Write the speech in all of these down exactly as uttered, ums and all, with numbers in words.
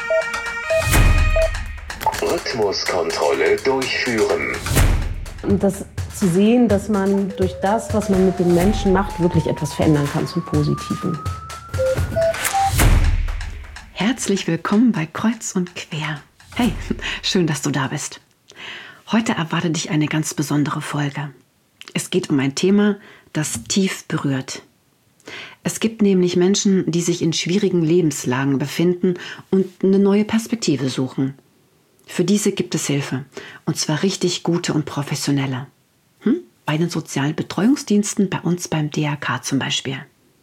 Rhythmuskontrolle durchführen. Und das zu sehen, dass man durch das, was man mit den Menschen macht, wirklich etwas verändern kann zum Positiven. Herzlich willkommen bei Kreuz und Quer. Hey, schön, dass du da bist. Heute erwartet dich eine ganz besondere Folge. Es geht um ein Thema, das tief berührt. Es gibt nämlich Menschen, die sich in schwierigen Lebenslagen befinden und eine neue Perspektive suchen. Für diese gibt es Hilfe, und zwar richtig gute und professionelle. Hm? Bei den sozialen Betreuungsdiensten, bei uns beim D R K zum Beispiel.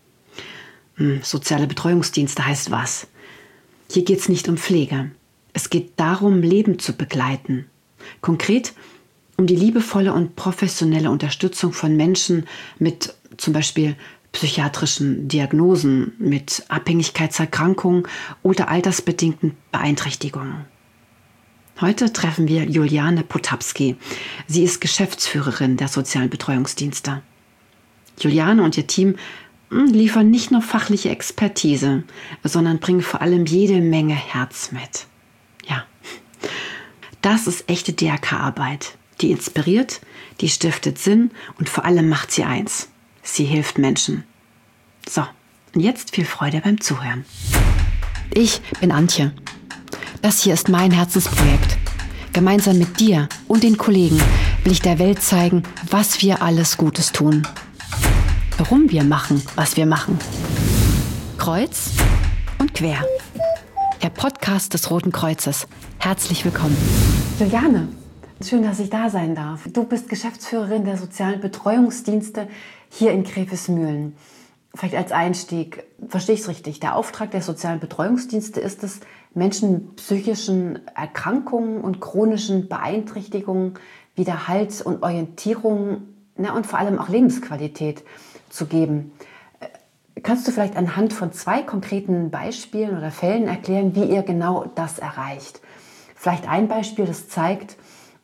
Hm, soziale Betreuungsdienste heißt was? Hier geht es nicht um Pflege. Es geht darum, Leben zu begleiten. Konkret um die liebevolle und professionelle Unterstützung von Menschen mit zum Beispiel psychiatrischen Diagnosen, mit Abhängigkeitserkrankungen oder altersbedingten Beeinträchtigungen. Heute treffen wir Juliane Potapski. Sie ist Geschäftsführerin der sozialen Betreuungsdienste. Juliane und ihr Team liefern nicht nur fachliche Expertise, sondern bringen vor allem jede Menge Herz mit. Ja, das ist echte D R K-Arbeit. Die inspiriert, die stiftet Sinn und vor allem macht sie eins. Sie hilft Menschen. So, und jetzt viel Freude beim Zuhören. Ich bin Antje. Das hier ist mein Herzensprojekt. Gemeinsam mit dir und den Kollegen will ich der Welt zeigen, was wir alles Gutes tun. Warum wir machen, was wir machen. Kreuz und Quer. Der Podcast des Roten Kreuzes. Herzlich willkommen. Juliane, schön, dass ich da sein darf. Du bist Geschäftsführerin der sozialen Betreuungsdienste hier in Grevesmühlen. Vielleicht als Einstieg, verstehe ich es richtig, der Auftrag der sozialen Betreuungsdienste ist es, Menschen mit psychischen Erkrankungen und chronischen Beeinträchtigungen wieder Halt und Orientierung, na, und vor allem auch Lebensqualität zu geben. Kannst du vielleicht anhand von zwei konkreten Beispielen oder Fällen erklären, wie ihr genau das erreicht? Vielleicht ein Beispiel, das zeigt,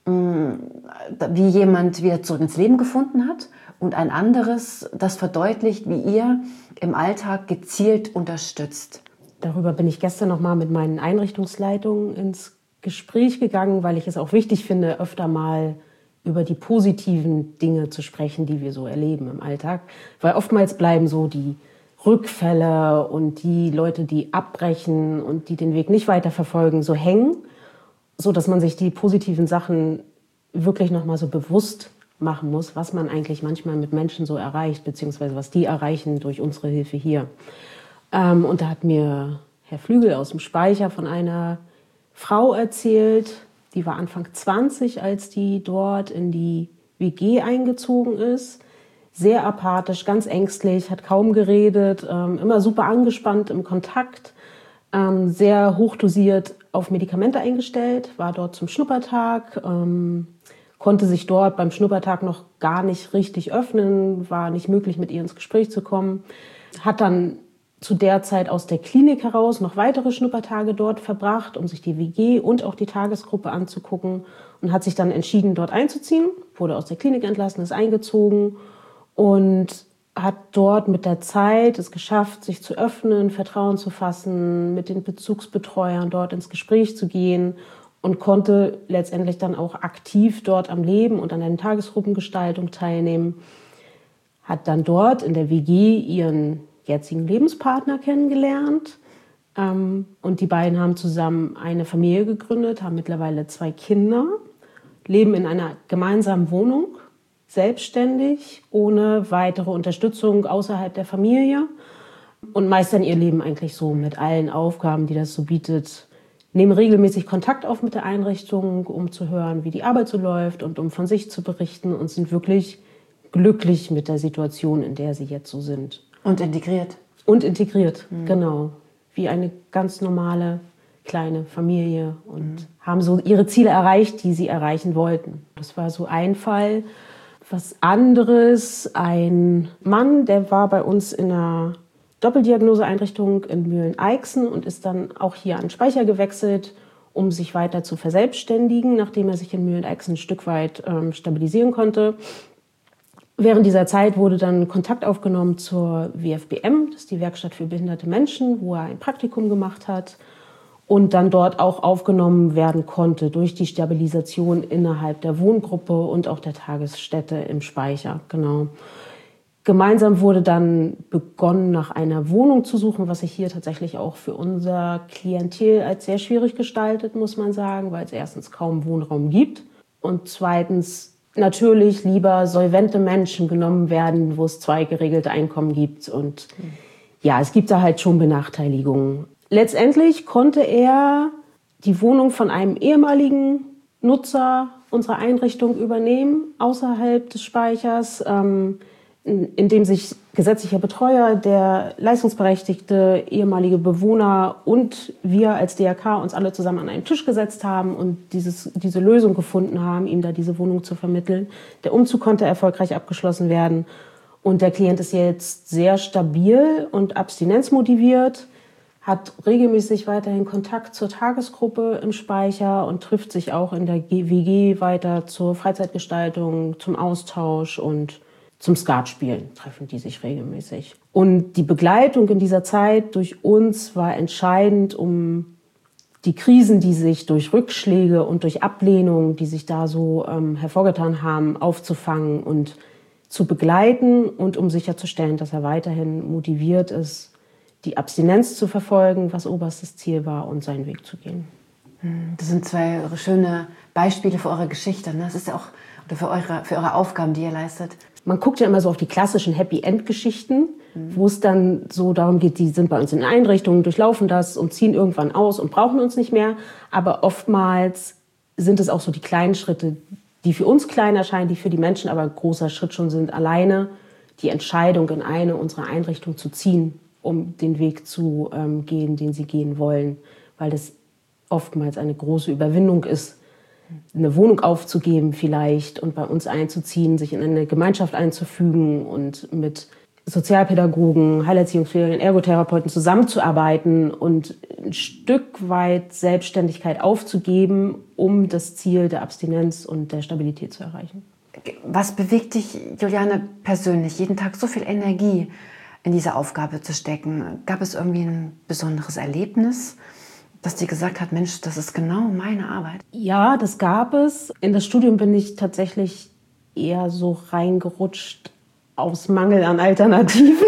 wie jemand wieder zurück ins Leben gefunden hat, und ein anderes, das verdeutlicht, wie ihr im Alltag gezielt unterstützt. Darüber bin ich gestern noch mal mit meinen Einrichtungsleitungen ins Gespräch gegangen, weil ich es auch wichtig finde, öfter mal über die positiven Dinge zu sprechen, die wir so erleben im Alltag. Weil oftmals bleiben so die Rückfälle und die Leute, die abbrechen und die den Weg nicht weiterverfolgen, so hängen, so dass man sich die positiven Sachen wirklich noch mal so bewusst machen muss, was man eigentlich manchmal mit Menschen so erreicht, beziehungsweise was die erreichen durch unsere Hilfe hier. Ähm, und da hat mir Herr Flügel aus dem Speicher von einer Frau erzählt, die war Anfang zwanzig, als die dort in die W G eingezogen ist. Sehr apathisch, ganz ängstlich, hat kaum geredet, ähm, immer super angespannt im Kontakt, ähm, sehr hochdosiert auf Medikamente eingestellt, war dort zum Schnuppertag, ähm, konnte sich dort beim Schnuppertag noch gar nicht richtig öffnen, war nicht möglich, mit ihr ins Gespräch zu kommen. Hat dann zu der Zeit aus der Klinik heraus noch weitere Schnuppertage dort verbracht, um sich die W G und auch die Tagesgruppe anzugucken, und hat sich dann entschieden, dort einzuziehen, wurde aus der Klinik entlassen, ist eingezogen und hat dort mit der Zeit es geschafft, sich zu öffnen, Vertrauen zu fassen, mit den Bezugsbetreuern dort ins Gespräch zu gehen und konnte letztendlich dann auch aktiv dort am Leben und an der Tagesgruppengestaltung teilnehmen. Hat dann dort in der W G ihren jetzigen Lebenspartner kennengelernt. Ähm, und die beiden haben zusammen eine Familie gegründet, haben mittlerweile zwei Kinder, leben in einer gemeinsamen Wohnung, selbstständig, ohne weitere Unterstützung außerhalb der Familie, und meistern ihr Leben eigentlich so mit allen Aufgaben, die das so bietet. Nehmen regelmäßig Kontakt auf mit der Einrichtung, um zu hören, wie die Arbeit so läuft und um von sich zu berichten, und sind wirklich glücklich mit der Situation, in der sie jetzt so sind. Und integriert. Und integriert, mhm. Genau. Wie eine ganz normale kleine Familie, und mhm. haben so ihre Ziele erreicht, die sie erreichen wollten. Das war so ein Fall. Was anderes, ein Mann, der war bei uns in einer Doppeldiagnoseeinrichtung in Mühlen-Eichsen und ist dann auch hier an den Speicher gewechselt, um sich weiter zu verselbstständigen, nachdem er sich in Mühlen-Eichsen ein Stück weit ähm, stabilisieren konnte. Während dieser Zeit wurde dann Kontakt aufgenommen zur W F B M, das ist die Werkstatt für behinderte Menschen, wo er ein Praktikum gemacht hat. und dann dort auch aufgenommen werden konnte durch die Stabilisation innerhalb der Wohngruppe und auch der Tagesstätte im Speicher. Genau. Gemeinsam wurde dann begonnen, nach einer Wohnung zu suchen, was sich hier tatsächlich auch für unser Klientel als sehr schwierig gestaltet, muss man sagen, weil es erstens kaum Wohnraum gibt und zweitens natürlich lieber solvente Menschen genommen werden, wo es zwei geregelte Einkommen gibt. Und ja, es gibt da halt schon Benachteiligungen. Letztendlich konnte er die Wohnung von einem ehemaligen Nutzer unserer Einrichtung übernehmen, außerhalb des Speichers, ähm, in, in dem sich gesetzlicher Betreuer, der leistungsberechtigte ehemalige Bewohner und wir als D R K uns alle zusammen an einen Tisch gesetzt haben und dieses, diese Lösung gefunden haben, ihm da diese Wohnung zu vermitteln. Der Umzug konnte erfolgreich abgeschlossen werden und der Klient ist jetzt sehr stabil und abstinenzmotiviert, hat regelmäßig weiterhin Kontakt zur Tagesgruppe im Speicher und trifft sich auch in der W G weiter zur Freizeitgestaltung, zum Austausch und zum Skatspielen treffen die sich regelmäßig. Und die Begleitung in dieser Zeit durch uns war entscheidend, um die Krisen, die sich durch Rückschläge und durch Ablehnung, die sich da so ähm, hervorgetan haben, aufzufangen und zu begleiten und um sicherzustellen, dass er weiterhin motiviert ist, die Abstinenz zu verfolgen, was oberstes Ziel war, und seinen Weg zu gehen. Das sind zwei schöne Beispiele für eure Geschichte. Ne? Das ist ja auch oder für eure, für eure Aufgaben, die ihr leistet. Man guckt ja immer so auf die klassischen Happy-End-Geschichten, mhm. wo es dann so darum geht, die sind bei uns in Einrichtungen, durchlaufen das und ziehen irgendwann aus und brauchen uns nicht mehr. Aber oftmals sind es auch so die kleinen Schritte, die für uns klein erscheinen, die für die Menschen aber ein großer Schritt schon sind, alleine die Entscheidung in eine unserer Einrichtungen zu ziehen, um den Weg zu ähm, gehen, den sie gehen wollen, weil das oftmals eine große Überwindung ist, eine Wohnung aufzugeben vielleicht und bei uns einzuziehen, sich in eine Gemeinschaft einzufügen und mit Sozialpädagogen, Heilerziehungspflegern, Ergotherapeuten zusammenzuarbeiten und ein Stück weit Selbstständigkeit aufzugeben, um das Ziel der Abstinenz und der Stabilität zu erreichen. Was bewegt dich, Juliane, persönlich, jeden Tag so viel Energie in diese Aufgabe zu stecken? Gab es irgendwie ein besonderes Erlebnis, dass dir gesagt hat, Mensch, das ist genau meine Arbeit? Ja, das gab es. In das Studium bin ich tatsächlich eher so reingerutscht aus Mangel an Alternativen.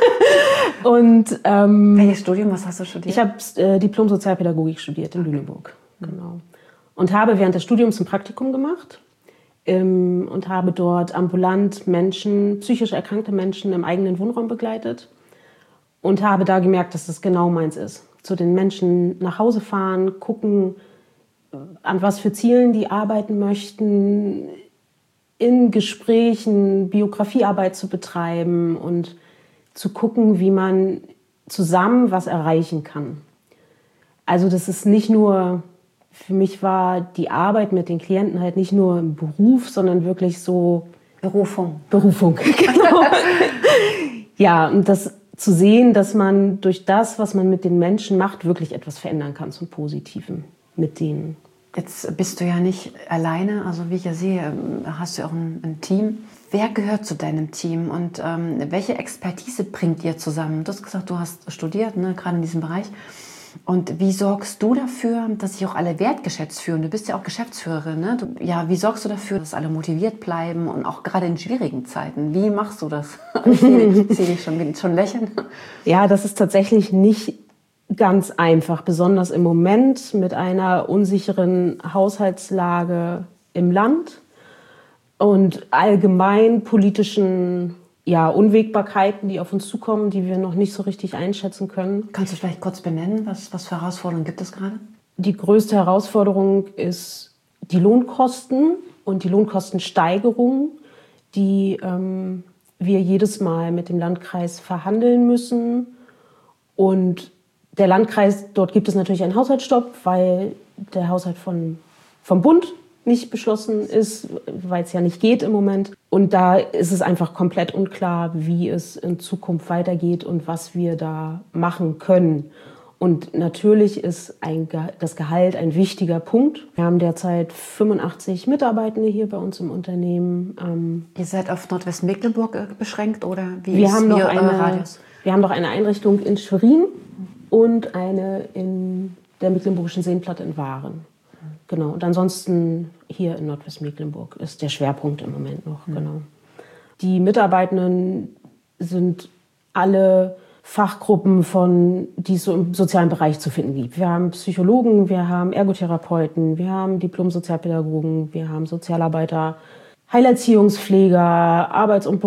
Und, ähm, welches Studium, was hast du studiert? Ich habe äh, Diplom-Sozialpädagogik studiert in Lüneburg. Genau. Und habe während des Studiums ein Praktikum gemacht ähm, und habe dort ambulant Menschen, psychisch erkrankte Menschen im eigenen Wohnraum begleitet und habe da gemerkt, dass das genau meins ist. Zu den Menschen nach Hause fahren, gucken, an was für Zielen die arbeiten möchten, in Gesprächen Biografiearbeit zu betreiben und zu gucken, wie man zusammen was erreichen kann. Also das ist nicht nur, für mich war die Arbeit mit den Klienten halt nicht nur ein Beruf, sondern wirklich so Berufung. Berufung, genau. Ja, und das zu sehen, dass man durch das, was man mit den Menschen macht, wirklich etwas verändern kann zum Positiven mit denen. Jetzt bist du ja nicht alleine, also wie ich ja sehe, hast du auch ein, ein Team. Wer gehört zu deinem Team und ähm, welche Expertise bringt ihr zusammen? Du hast gesagt, du hast studiert, ne, gerade in diesem Bereich. Und wie sorgst du dafür, dass sich auch alle wertgeschätzt fühlen? Du bist ja auch Geschäftsführerin. Ne? Du, ja, wie sorgst du dafür, dass alle motiviert bleiben und auch gerade in schwierigen Zeiten? Wie machst du das? Ich sehe dich, dich schon, schon lächeln. Ja, das ist tatsächlich nicht ganz einfach, besonders im Moment mit einer unsicheren Haushaltslage im Land und allgemein politischen ja, Unwägbarkeiten, die auf uns zukommen, die wir noch nicht so richtig einschätzen können. Kannst du vielleicht kurz benennen, was, was für Herausforderungen gibt es gerade? Die größte Herausforderung ist die Lohnkosten und die Lohnkostensteigerung, die ähm, wir jedes Mal mit dem Landkreis verhandeln müssen. Und der Landkreis, dort gibt es natürlich einen Haushaltsstopp, weil der Haushalt von, vom Bund nicht beschlossen ist, weil es ja nicht geht im Moment. Und da ist es einfach komplett unklar, wie es in Zukunft weitergeht und was wir da machen können. Und natürlich ist ein Ge- das Gehalt ein wichtiger Punkt. Wir haben derzeit fünfundachtzig Mitarbeitende hier bei uns im Unternehmen. Ähm, Ihr seid auf Nordwestmecklenburg beschränkt oder wie wir ist haben noch wie eine, Radius? Wir haben noch eine Einrichtung in Schwerin und eine in der Mecklenburgischen Seenplatte in Waren. Genau. Und ansonsten hier in Nordwestmecklenburg ist der Schwerpunkt im Moment noch. Mhm. Genau. Die Mitarbeitenden sind alle Fachgruppen, von, die es so im sozialen Bereich zu finden gibt. Wir haben Psychologen, wir haben Ergotherapeuten, wir haben Diplom-Sozialpädagogen, wir haben Sozialarbeiter, Heilerziehungspfleger, Arbeits- und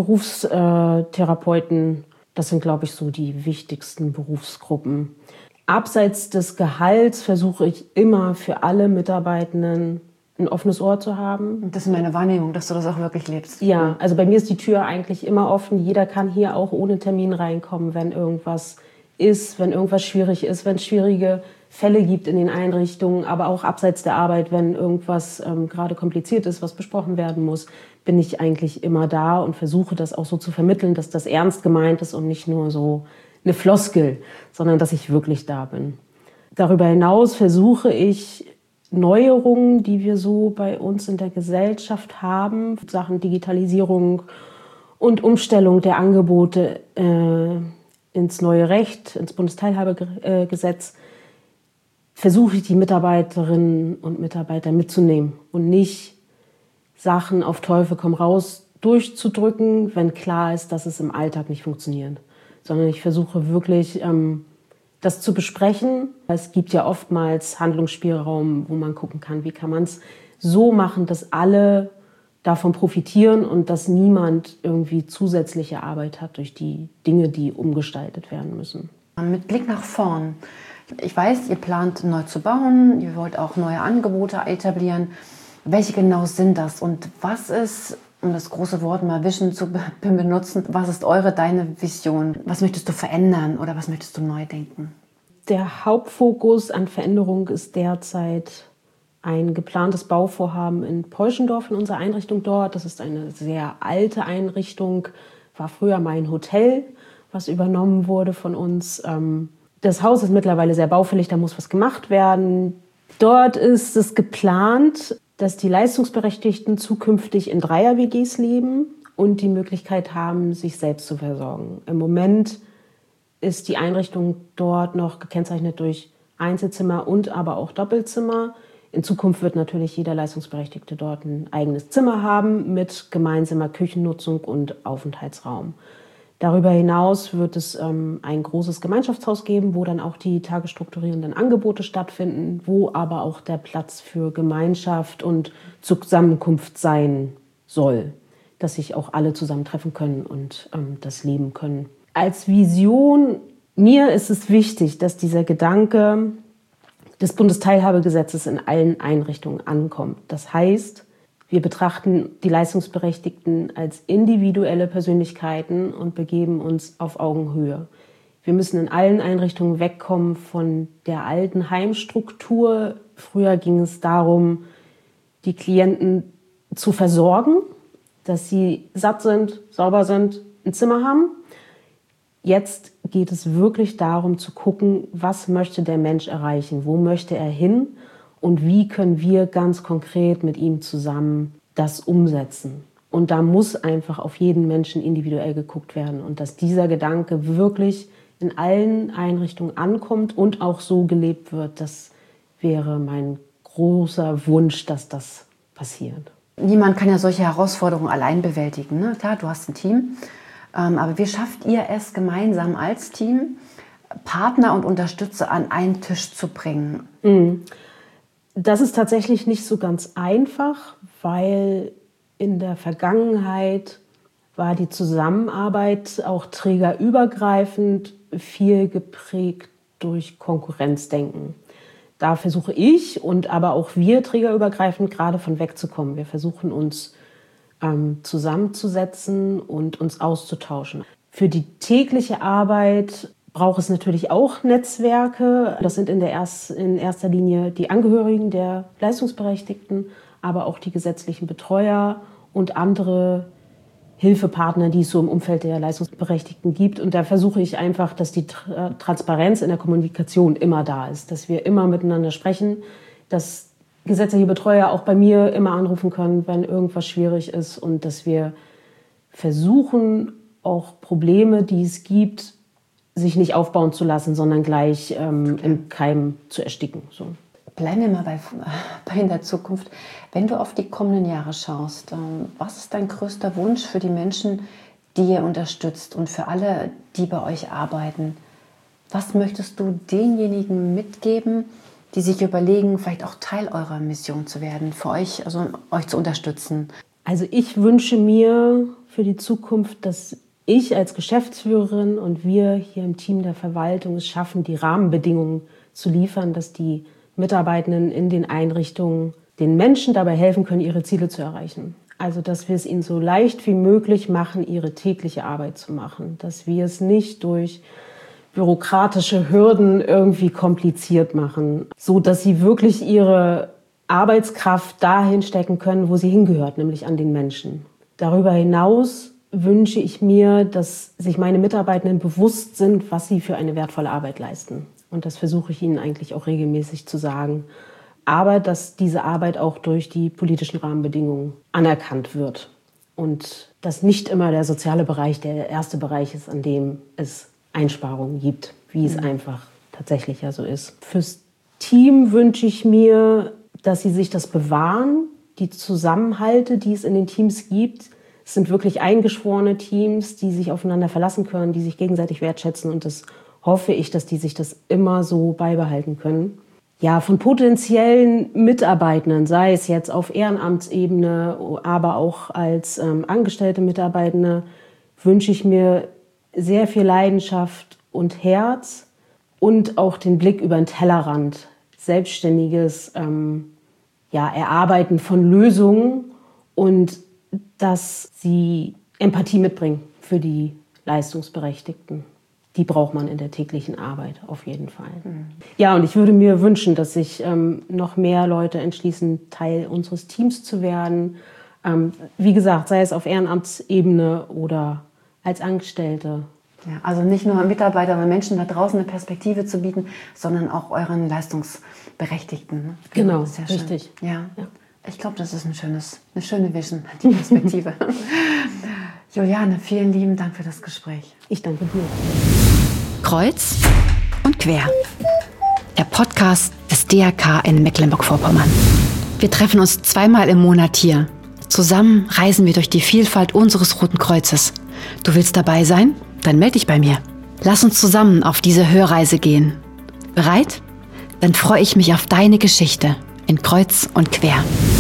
Berufstherapeuten. Das sind, glaube ich, so die wichtigsten Berufsgruppen. Abseits des Gehalts versuche ich immer für alle Mitarbeitenden ein offenes Ohr zu haben. Und das ist meine Wahrnehmung, dass du das auch wirklich lebst. Ja, also bei mir ist die Tür eigentlich immer offen. Jeder kann hier auch ohne Termin reinkommen, wenn irgendwas ist, wenn irgendwas schwierig ist, wenn es schwierige Fälle gibt in den Einrichtungen, aber auch abseits der Arbeit, wenn irgendwas ähm, gerade kompliziert ist, was besprochen werden muss, bin ich eigentlich immer da und versuche das auch so zu vermitteln, dass das ernst gemeint ist und nicht nur so eine Floskel, sondern dass ich wirklich da bin. Darüber hinaus versuche ich, Neuerungen, die wir so bei uns in der Gesellschaft haben, Sachen Digitalisierung und Umstellung der Angebote äh, ins neue Recht, ins Bundesteilhabegesetz, versuche ich die Mitarbeiterinnen und Mitarbeiter mitzunehmen und nicht Sachen auf Teufel komm raus durchzudrücken, wenn klar ist, dass es im Alltag nicht funktioniert. Sondern ich versuche wirklich, ähm, das zu besprechen. Es gibt ja oftmals Handlungsspielraum, wo man gucken kann, wie kann man es so machen, dass alle davon profitieren und dass niemand irgendwie zusätzliche Arbeit hat durch die Dinge, die umgestaltet werden müssen. Mit Blick nach vorn. Ich weiß, ihr plant neu zu bauen, ihr wollt auch neue Angebote etablieren. Welche genau sind das und was ist, um das große Wort mal Vision zu benutzen, was ist eure, deine Vision? Was möchtest du verändern oder was möchtest du neu denken? Der Hauptfokus an Veränderung ist derzeit ein geplantes Bauvorhaben in Peuschendorf, in unserer Einrichtung dort. Das ist eine sehr alte Einrichtung, war früher mal ein Hotel, was übernommen wurde von uns. Das Haus ist mittlerweile sehr baufällig, da muss was gemacht werden. Dort ist es geplant, dass die Leistungsberechtigten zukünftig in Dreier-W Gs leben und die Möglichkeit haben, sich selbst zu versorgen. Im Moment ist die Einrichtung dort noch gekennzeichnet durch Einzelzimmer und aber auch Doppelzimmer. In Zukunft wird natürlich jeder Leistungsberechtigte dort ein eigenes Zimmer haben mit gemeinsamer Küchennutzung und Aufenthaltsraum. Darüber hinaus wird es ähm, ein großes Gemeinschaftshaus geben, wo dann auch die tagesstrukturierenden Angebote stattfinden, wo aber auch der Platz für Gemeinschaft und Zusammenkunft sein soll, dass sich auch alle zusammentreffen können und ähm, das leben können. Als Vision, mir ist es wichtig, dass dieser Gedanke des Bundesteilhabegesetzes in allen Einrichtungen ankommt. Das heißt, wir betrachten die Leistungsberechtigten als individuelle Persönlichkeiten und begeben uns auf Augenhöhe. Wir müssen in allen Einrichtungen wegkommen von der alten Heimstruktur. Früher ging es darum, die Klienten zu versorgen, dass sie satt sind, sauber sind, ein Zimmer haben. Jetzt geht es wirklich darum zu gucken, was möchte der Mensch erreichen, wo möchte er hin und wie können wir ganz konkret mit ihm zusammen das umsetzen. Und da muss einfach auf jeden Menschen individuell geguckt werden und dass dieser Gedanke wirklich in allen Einrichtungen ankommt und auch so gelebt wird, das wäre mein großer Wunsch, dass das passiert. Niemand kann ja solche Herausforderungen allein bewältigen. Ne? Klar, du hast ein Team, ähm, aber wie schafft ihr es gemeinsam als Team, Partner und Unterstützer an einen Tisch zu bringen? Mhm. Das ist tatsächlich nicht so ganz einfach, weil in der Vergangenheit war die Zusammenarbeit auch trägerübergreifend viel geprägt durch Konkurrenzdenken. Da versuche ich und aber auch wir trägerübergreifend gerade von wegzukommen. Wir versuchen uns ähm, zusammenzusetzen und uns auszutauschen. Für die tägliche Arbeit braucht es natürlich auch Netzwerke. Das sind in, der erst, in erster Linie die Angehörigen der Leistungsberechtigten, aber auch die gesetzlichen Betreuer und andere Hilfepartner, die es so im Umfeld der Leistungsberechtigten gibt. Und da versuche ich einfach, dass die Tra- Transparenz in der Kommunikation immer da ist, dass wir immer miteinander sprechen, dass gesetzliche Betreuer auch bei mir immer anrufen können, wenn irgendwas schwierig ist und dass wir versuchen, auch Probleme, die es gibt, sich nicht aufbauen zu lassen, sondern gleich ähm, im Keim zu ersticken. So. Bleiben wir mal bei, bei in der Zukunft. Wenn du auf die kommenden Jahre schaust, ähm, was ist dein größter Wunsch für die Menschen, die ihr unterstützt und für alle, die bei euch arbeiten? Was möchtest du denjenigen mitgeben, die sich überlegen, vielleicht auch Teil eurer Mission zu werden, für euch, also euch zu unterstützen? Also ich wünsche mir für die Zukunft, dass ich als Geschäftsführerin und wir hier im Team der Verwaltung es schaffen, die Rahmenbedingungen zu liefern, dass die Mitarbeitenden in den Einrichtungen den Menschen dabei helfen können, ihre Ziele zu erreichen. Also dass wir es ihnen so leicht wie möglich machen, ihre tägliche Arbeit zu machen. Dass wir es nicht durch bürokratische Hürden irgendwie kompliziert machen, so dass sie wirklich ihre Arbeitskraft dahin stecken können, wo sie hingehört, nämlich an den Menschen. Darüber hinaus wünsche ich mir, dass sich meine Mitarbeitenden bewusst sind, was sie für eine wertvolle Arbeit leisten. Und das versuche ich ihnen eigentlich auch regelmäßig zu sagen. Aber dass diese Arbeit auch durch die politischen Rahmenbedingungen anerkannt wird. Und dass nicht immer der soziale Bereich der erste Bereich ist, an dem es Einsparungen gibt, wie es einfach tatsächlich ja so ist. Fürs Team wünsche ich mir, dass sie sich das bewahren, die Zusammenhalte, die es in den Teams gibt. Es sind wirklich eingeschworene Teams, die sich aufeinander verlassen können, die sich gegenseitig wertschätzen. Und das hoffe ich, dass die sich das immer so beibehalten können. Ja, von potenziellen Mitarbeitenden, sei es jetzt auf Ehrenamtsebene, aber auch als ähm, angestellte Mitarbeitende, wünsche ich mir sehr viel Leidenschaft und Herz und auch den Blick über den Tellerrand. Selbstständiges ähm, ja, Erarbeiten von Lösungen und dass sie Empathie mitbringen für die Leistungsberechtigten. Die braucht man in der täglichen Arbeit auf jeden Fall. Mhm. Ja, und ich würde mir wünschen, dass sich ähm, noch mehr Leute entschließen, Teil unseres Teams zu werden. Ähm, wie gesagt, sei es auf Ehrenamtsebene oder als Angestellte. Ja, also nicht nur Mitarbeiter, aber Menschen da draußen eine Perspektive zu bieten, sondern auch euren Leistungsberechtigten. Ne? Genau, das ist ja richtig. Ja. Ja. Ich glaube, das ist ein schönes, eine schöne Vision, die Perspektive. Juliane, vielen lieben Dank für das Gespräch. Ich danke dir. Kreuz und quer. Der Podcast des D R K in Mecklenburg-Vorpommern. Wir treffen uns zweimal im Monat hier. Zusammen reisen wir durch die Vielfalt unseres Roten Kreuzes. Du willst dabei sein? Dann melde dich bei mir. Lass uns zusammen auf diese Hörreise gehen. Bereit? Dann freue ich mich auf deine Geschichte in Kreuz und Quer.